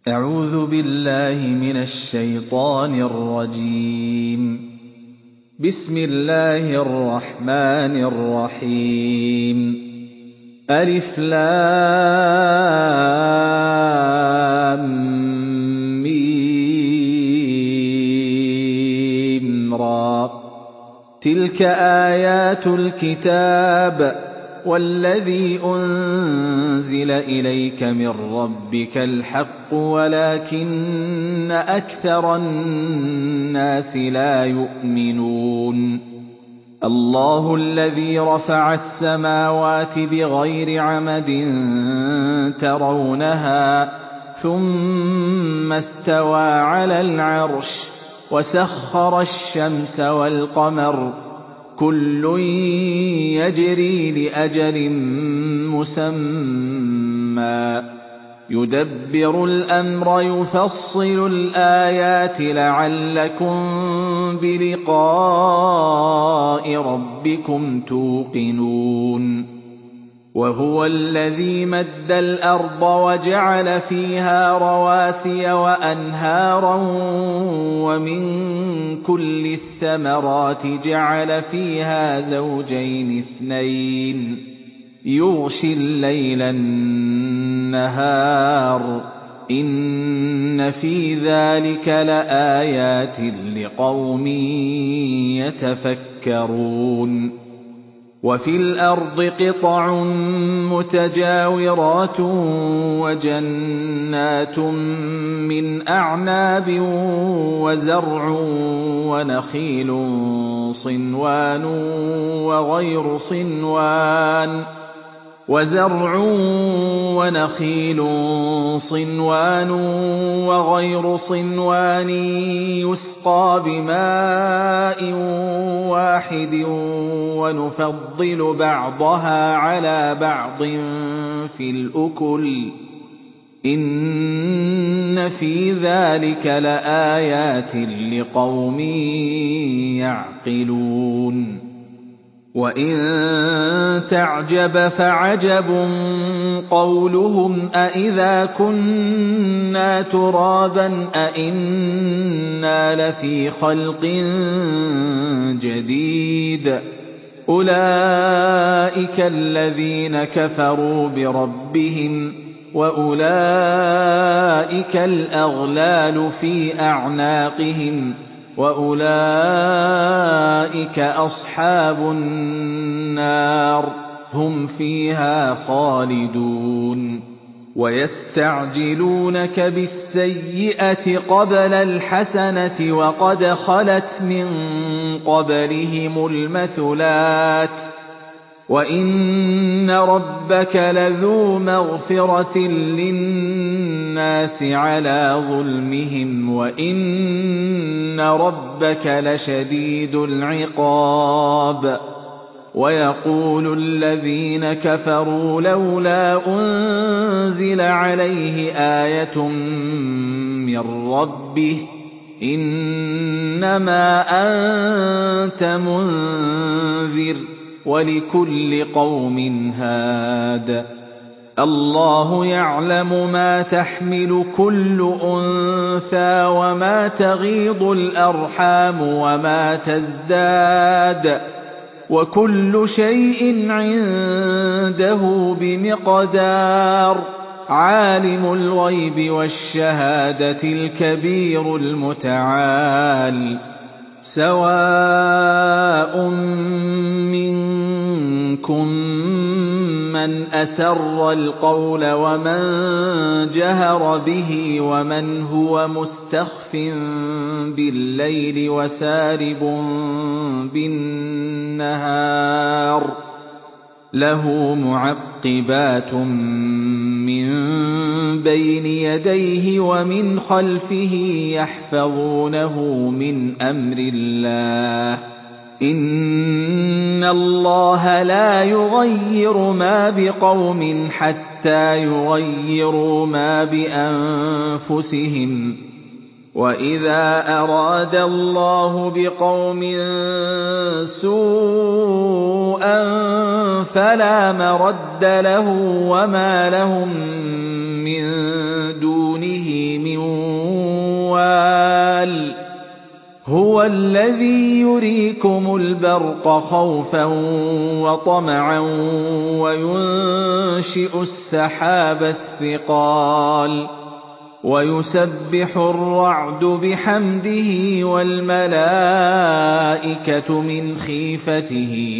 أعوذ بالله من الشيطان الرجيم. بسم الله الرحمن الرحيم. ألف لام ميم را. تلك آيات الكتاب والذي أنزل إليك من ربك الحق ولكن أكثر الناس لا يؤمنون. الله الذي رفع السماوات بغير عمد ترونها ثم استوى على العرش وسخر الشمس والقمر كل يجري لأجل مسمى يدبر الأمر يفصل الآيات لعلكم بلقاء ربكم توقنون. وهو الذي مد الأرض وجعل فيها رواسي وأنهارا ومن كل الثمرات جعل فيها زوجين اثنين يغشي الليل النهار إن في ذلك لآيات لقوم يتفكرون. وفي الأرض قطع متجاورات وجنات من أعناب وزرع ونخيل صنوان وغير صنوان يسقى بماء واحد ونفضل بعضها على بعض في الأكل إن في ذلك لآيات لقوم يعقلون. وإن تعجب فعجب قولهم أإذا كنا ترابا أإنا لفي خلق جديد أولئك الذين كفروا بربهم وأولئك الأغلال في أعناقهم وأولئك أصحاب النار هم فيها خالدون. ويستعجلونك بالسيئة قبل الحسنة وقد خلت من قبلهم المثلات وإن ربك لذو مغفرة للناس على ظلمهم وإن ربك لشديد العقاب. ويقول الذين كفروا لولا أنزل عليه آية من ربه إنما أنت منذر ولكل قوم هاد. الله يعلم ما تحمل كل أنثى وما تغيض الأرحام وما تزداد وكل شيء عنده بمقدار. عالم الغيب والشهادة الكبير المتعال. سواء منكم من أسر القول ومن جهر به ومن هو مستخف بالليل وسارب بالنهار له معقبات من بين يديه ومن خلفه يحفظونه من أمر الله إن الله لا يغير ما بقوم حتى يغيروا ما بأنفسهم وَإِذَا أَرَادَ اللَّهُ بِقَوْمٍ سُوءًا فَلَا مَرَدَّ لَهُ وَمَا لَهُم مِّن دُونِهِ هُوَ الَّذِي يُرِيكُمُ الْبَرْقَ خَوْفًا وَطَمَعًا وَيُنشِئُ السَّحَابَ الثِّقَالَ وَيُسَبِّحُ الرَّعْدُ بِحَمْدِهِ وَالْمَلَائِكَةُ مِنْ خِيفَتِهِ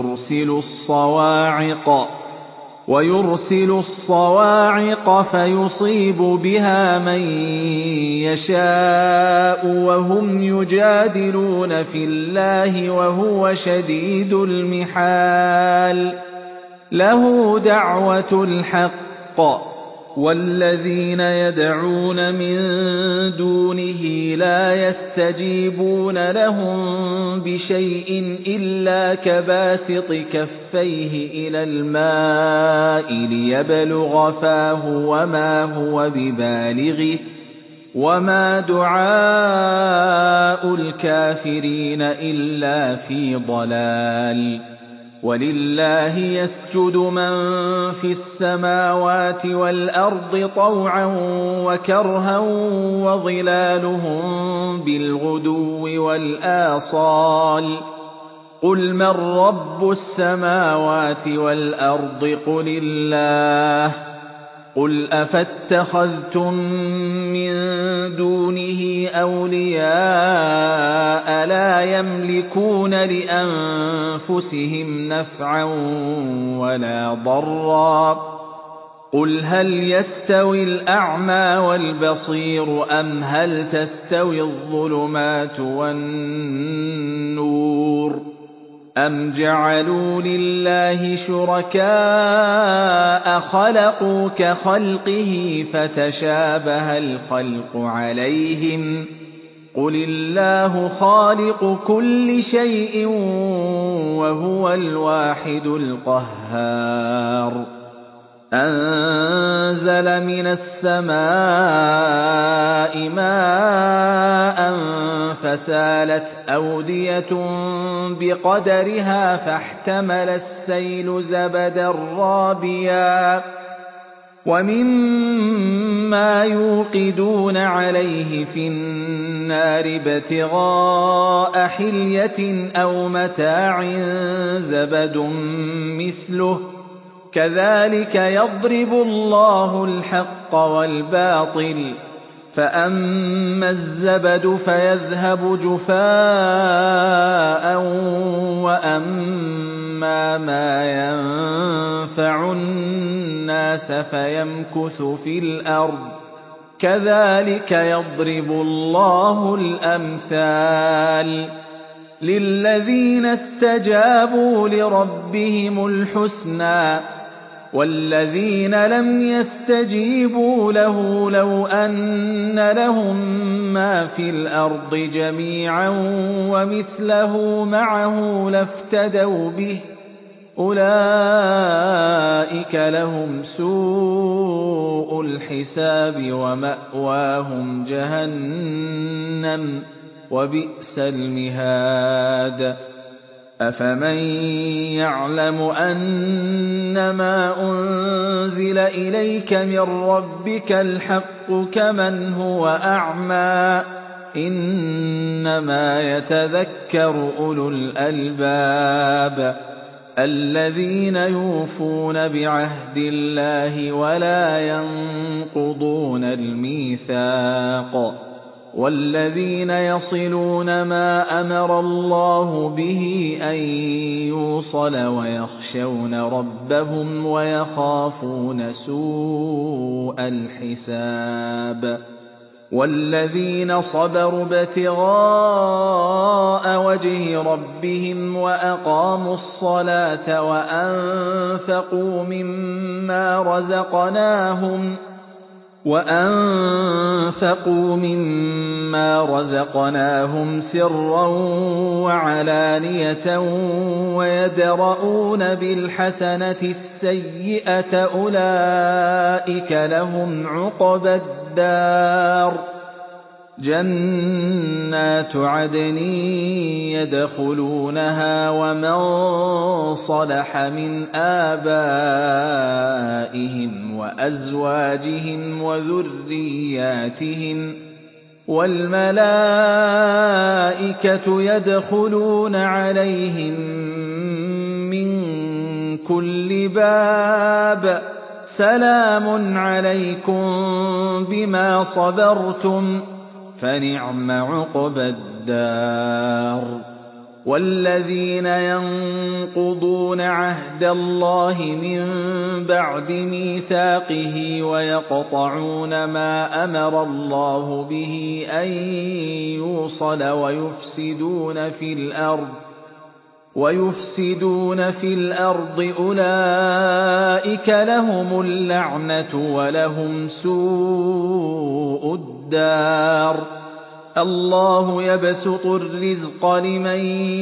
وَيُرْسِلُ الصَّوَاعِقَ فَيُصِيبُ بِهَا مَن يَشَاءُ وَهُمْ يُجَادِلُونَ فِي اللَّهِ وَهُوَ شَدِيدُ الْمِحَالِ لَهُ دَعْوَةُ الْحَقِّ وَالَّذِينَ يَدْعُونَ مِن دُونِهِ لَا يَسْتَجِيبُونَ لَهُم بِشَيْءٍ إِلَّا كَبَاسِطِ كَفَّيْهِ إِلَى الْمَاءِ لِيَبْلُغَ فَاهُ وَمَا هُوَ بِبَالِغِهِ وَمَا دُعَاءُ الْكَافِرِينَ إِلَّا فِي ضَلَالٍ وَلِلَّهِ يَسْجُدُ مَن فِي السَّمَاوَاتِ وَالْأَرْضِ طَوْعًا وَكَرْهًا وَظِلَالُهُم بِالْغُدُوِّ وَالْآصَالِ قُلْ مَن رَّبُّ السَّمَاوَاتِ وَالْأَرْضِ قُلِ اللَّهُ قُلْ أَفَاتَّخَذْتُم مِّن دُونِهِ أَوْلِيَاءَ لَا يَمْلِكُونَ لِأَنفُسِهِمْ نَفْعًا وَلَا ضَرًّا قُلْ هَلْ يَسْتَوِي الْأَعْمَىٰ وَالْبَصِيرُ أَمْ هَلْ تَسْتَوِي الظُّلُمَاتُ وَالنُّورُ أَمْ جَعَلُوا لِلَّهِ شُرَكَاءَ خَلَقُوا كَخَلْقِهِ فَتَشَابَهَ الْخَلْقُ عَلَيْهِمْ ۚ قُلِ اللَّهُ خَالِقُ كُلِّ شَيْءٍ وَهُوَ الْوَاحِدُ الْقَهَّارُ أَنزَلَ مِنَ السَّمَاءِ مَاءً فَسَالَتْ أَوْدِيَةٌ بِقَدَرِهَا فَاحْتَمَلَ السَّيْلُ زَبَدًا رَّابِيًا وَمِمَّا يُوقِدُونَ عَلَيْهِ فِي النَّارِ ابْتِغَاءَ حِلْيَةٍ أَوْ مَتَاعٍ زَبَدٌ مِّثْلُهُ ۚ كَذَٰلِكَ يَضْرِبُ اللَّهُ الْحَقَّ وَالْبَاطِلَ ۚ فَأَمَّا الزَّبَدُ فَيَذْهَبُ جُفَاءً وَأَمَّا مَا يَنفَعُ النَّاسَ فَيَمْكُثُ فِي الْأَرْضِ ۚ كَذَٰلِكَ يَضْرِبُ اللَّهُ الْأَمْثَالَ ۗ لِلَّذِينَ اسْتَجَابُوا لِرَبِّهِمُ الْحُسْنَىٰ ۚ وَالَّذِينَ لَمْ يَسْتَجِيبُوا لَهُ لَوْ أَنَّ لَهُم مَّا فِي الْأَرْضِ جَمِيعًا وَمِثْلَهُ مَعَهُ لَافْتَدَوْا بِهِ ۚ أُولَٰئِكَ لَهُمْ سُوءُ الْحِسَابِ وَمَأْوَاهُمْ جَهَنَّمُ ۖ وَبِئْسَ الْمِهَادُ أَفَمَن يَعْلَمُ أَنَّمَا أُنزِلَ إِلَيْكَ مِن رَّبِّكَ الْحَقُّ كَمَنْ هُوَ أَعْمَىٰ ۚ إِنَّمَا يَتَذَكَّرُ أُولُو الْأَلْبَابِ الَّذِينَ يُوفُونَ بِعَهْدِ اللَّهِ وَلَا يَنقُضُونَ الْمِيثَاقَ وَالَّذِينَ يَصِلُونَ مَا أَمَرَ اللَّهُ بِهِ أَن يُوصَلَ وَيَخْشَوْنَ رَبَّهُمْ وَيَخَافُونَ سُوءَ الْحِسَابِ وَالَّذِينَ صَبَرُوا ابْتِغَاءَ وَجْهِ رَبِّهِمْ وَأَقَامُوا الصَّلَاةَ وَأَنفَقُوا مِمَّا رَزَقْنَاهُمْ سِرًّا وَعَلَانِيَةً وَيَدْرَءُونَ بِالْحَسَنَةِ السَّيِّئَةَ أُولَٰئِكَ لَهُمْ عُقْبَى الدَّارِ جَنَّاتُ عَدْنٍ يَدْخُلُونَهَا وَمَن صَلَحَ مِنْ آبَائِهِمْ وَأَزْوَاجِهِمْ وَذُرِّيَّاتِهِمْ وَالْمَلَائِكَةُ يَدْخُلُونَ عَلَيْهِم مِّن كُلِّ بَابٍ سَلَامٌ عَلَيْكُم بِمَا صَبَرْتُمْ فَنِعْمَ عُقْبَى الدَّارِ وَالَّذِينَ يَنقُضُونَ عَهْدَ اللَّهِ مِن بَعْدِ مِيثَاقِهِ وَيَقْطَعُونَ مَا أَمَرَ اللَّهُ بِهِ أَن يُوصَلَ وَيُفْسِدُونَ فِي الْأَرْضِ أُولَٰئِكَ لَهُمُ اللَّعْنَةُ وَلَهُمْ سُوءُ الدَّارِ اللَّهُ يَبْسُطُ الرِّزْقَ لِمَن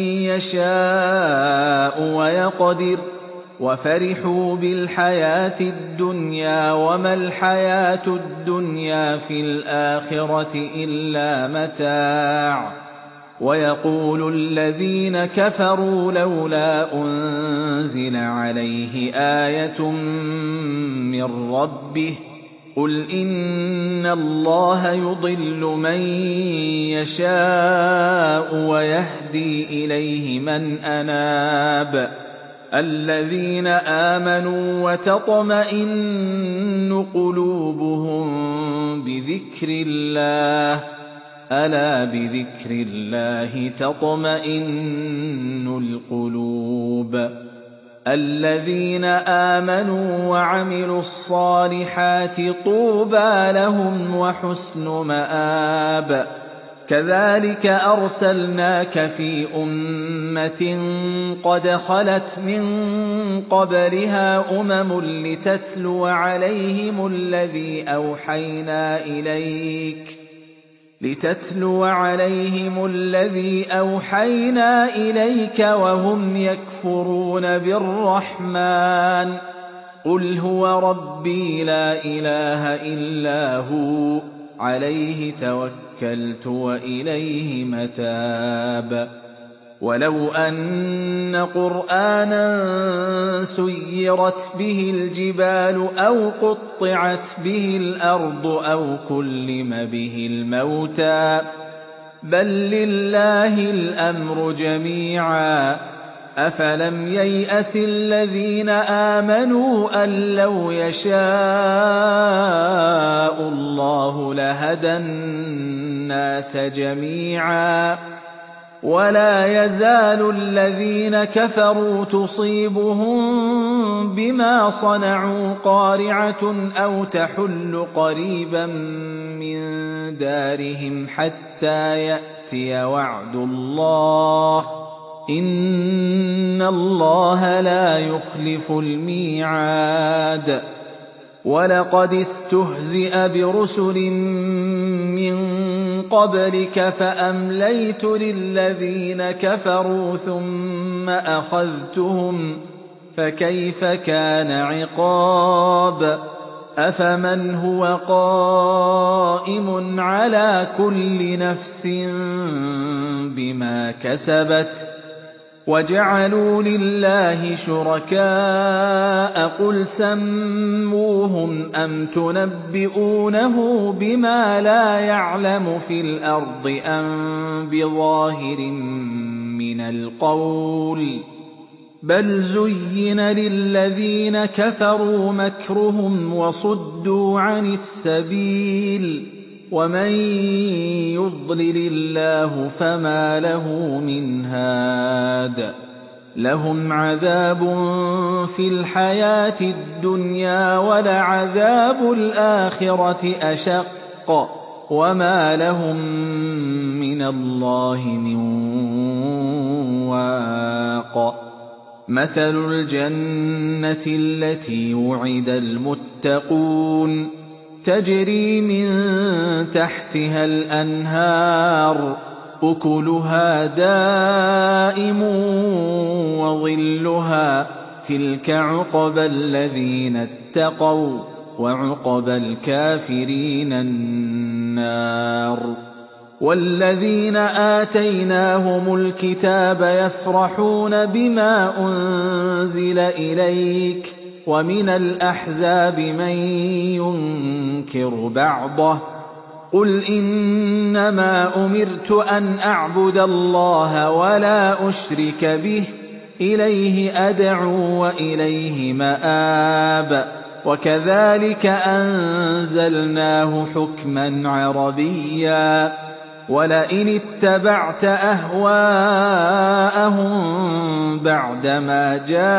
يَشَاءُ وَيَقْدِرُ وَفَرِحُوا بِالْحَيَاةِ الدُّنْيَا وَمَا الْحَيَاةُ الدُّنْيَا فِي الْآخِرَةِ إِلَّا مَتَاعٌ وَيَقُولُ الَّذِينَ كَفَرُوا لَوْلَا أُنزِلَ عَلَيْهِ آيَةٌ مِّن رَّبِّهِ قُلْ إِنَّ اللَّهَ يُضِلُّ مَن يَشَاءُ وَيَهْدِي إِلَيْهِ مَنْ أَنَابَ الَّذِينَ آمَنُوا وَتَطْمَئِنُّ قُلُوبُهُم بِذِكْرِ اللَّهِ أَلَا بِذِكْرِ اللَّهِ تَطْمَئِنُّ الْقُلُوبُ الَّذِينَ آمَنُوا وَعَمِلُوا الصَّالِحَاتِ طُوبَىٰ لَهُمْ وَحُسْنُ مَآبٍ كَذَٰلِكَ أَرْسَلْنَاكَ فِي أُمَّةٍ قَدْ خَلَتْ مِن قَبْلِهَا أُمَمٌ لِّتَتْلُوَ عَلَيْهِمُ الَّذِي أَوْحَيْنَا إِلَيْكَ وَهُمْ يَكْفُرُونَ بِالرَّحْمَٰنِ قُلْ هُوَ رَبِّي لَا إِلَٰهَ إِلَّا هُوَ عَلَيْهِ تَوَكَّلْتُ وَإِلَيْهِ مَتَابِ وَلَوْ أَنَّ قُرْآنًا سُيِّرَتْ بِهِ الْجِبَالُ أَوْ قُطِّعَتْ بِهِ الْأَرْضُ أَوْ كُلِّمَ بِهِ الْمَوْتَىٰ بَل لِّلَّهِ الْأَمْرُ جَمِيعًا أَفَلَمْ يَيْأَسِ الَّذِينَ آمَنُوا أَن لَّوْ يَشَاءُ اللَّهُ لَهَدَى النَّاسَ جَمِيعًا وَلَا يَزَالُ الَّذِينَ كَفَرُوا تُصِيبُهُم بِمَا صَنَعُوا قَارِعَةٌ أَوْ تَحُلُّ قَرِيبًا مِّن دَارِهِمْ حَتَّىٰ يَأْتِيَ وَعْدُ اللَّهِ ۚ إِنَّ اللَّهَ لَا يُخْلِفُ الْمِيعَادَ وَلَقَدِ اسْتُهْزِئَ بِرُسُلٍ مِّن قَبْلِكَ فَأَمْلَيْتُ لِلَّذِينَ كَفَرُوا ثُمَّ أَخَذْتُهُمْ ۖ فَكَيْفَ كَانَ عِقَابِ أَفَمَنْ هُوَ قَائِمٌ عَلَىٰ كُلِّ نَفْسٍ بِمَا كَسَبَتْ وَجَعَلُوا لِلَّهِ شُرَكَاءَ قُلْ سَمُّوهُمْ أَمْ تُنَبِّئُونَهُ بِمَا لَا يَعْلَمُ فِي الْأَرْضِ أَم بِظَاهِرٍ مِّنَ الْقَوْلِ ۗ بَلْ زُيِّنَ لِلَّذِينَ كَفَرُوا مَكْرُهُمْ وَصُدُّوا عَنِ السَّبِيلِ ۗ وَمَن يُضْلِلِ اللَّهُ فَمَا لَهُ مِنْ هَادٍ لَّهُمْ عَذَابٌ فِي الْحَيَاةِ الدُّنْيَا وَلَعَذَابُ الْآخِرَةِ أَشَقُّ وَمَا لَهُم مِّنَ اللَّهِ مِن وَاقٍ مَثَلُ الْجَنَّةِ الَّتِي وُعِدَ الْمُتَّقُونَ تَجْرِي مِن تَحْتِهَا الْأَنْهَارُ أُكُلُهَا دَائِمٌ وَظِلُّهَا ۚ تِلْكَ عُقْبَى الَّذِينَ اتَّقَوْا ۖ وَّعُقْبَى الْكَافِرِينَ النَّارُ وَالَّذِينَ آتَيْنَاهُمُ الْكِتَابَ يَفْرَحُونَ بِمَا أُنزِلَ إِلَيْكَ ۖ وَمِنَ الْأَحْزَابِ مَن يُنكِرُ بَعْضَهُ ۚ قُلْ إِنَّمَا أُمِرْتُ أَنْ أَعْبُدَ اللَّهَ وَلَا أُشْرِكَ بِهِ إِلَيْهِ أَدْعُو وَإِلَيْهِ مَآبِ وَكَذَلِكَ أَنزَلْنَاهُ حُكْمًا عَرَبِيًّا وَلَئِنِ اتَّبَعْتَ أَهْوَاءَهُم بَعْدَمَا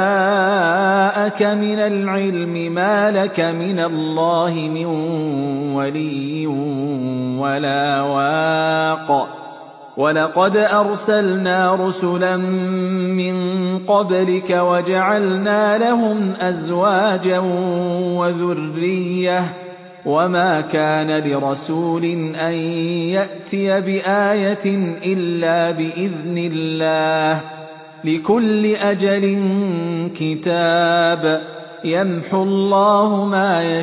جَاءَكَ مِنَ الْعِلْمِ مَا لَكَ مِنَ اللَّهِ مِن وَلِيٍّ وَلَا وَاقٍ وَلَقَدْ أَرْسَلْنَا رُسُلًا مِّن قَبْلِكَ وَجَعَلْنَا لَهُمْ أَزْوَاجًا وَذُرِّيَّةً وَمَا كَانَ لِرَسُولٍ أَن يَأْتِيَ بِآيَةٍ إِلَّا بِإِذْنِ اللَّهِ ۗ لِكُلِّ أَجَلٍ كِتَابٌ يَمْحُو اللَّهُ مَا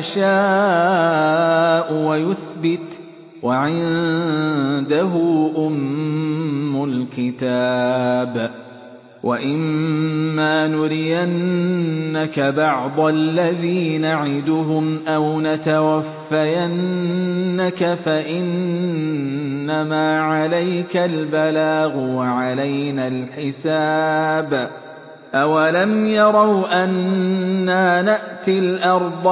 يَشَاءُ وَيُثْبِتُ وَعِندَهُ أُمُّ الْكِتَابِ وَإِمَّا نُرِيَنَّكَ بَعْضَ الَّذِي نَعِدُهُمْ أَوْ نَتَوَفَّيَنَّكَ فَإِنَّمَا عَلَيْكَ الْبَلَاغُ وَعَلَيْنَا الْحِسَابُ أَوَلَمْ يَرَوْا أَنَّا نَأْتِي الْأَرْضَ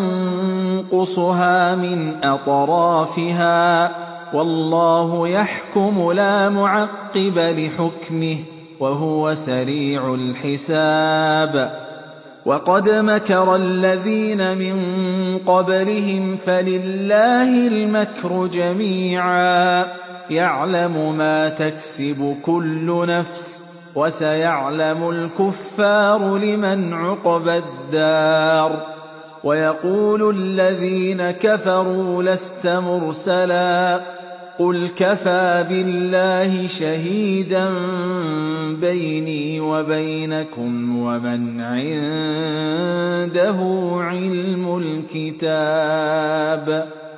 نَنقُصُهَا مِنْ أَطْرَافِهَا ۚ وَاللَّهُ يَحْكُمُ لَا مُعَقِّبَ لِحُكْمِهِ وَهُوَ سَرِيعُ الْحِسَابِ وَقَدْ مَكَرَ الَّذِينَ مِن قَبْلِهِمْ فَلِلَّهِ الْمَكْرُ جَمِيعًا يَعْلَمُ مَا تَكْسِبُ كُلُّ نَفْسٍ ۗ وَسَيَعْلَمُ الْكُفَّارُ لِمَنْ عُقْبَى الدَّارِ وَيَقُولُ الَّذِينَ كَفَرُوا لَسْتَ مُرْسَلًا ۚ قُلْ كَفَىٰ بِاللَّهِ شَهِيدًا بَيْنِي وَبَيْنَكُمْ وَمَنْ عِندَهُ عِلْمُ الْكِتَابِ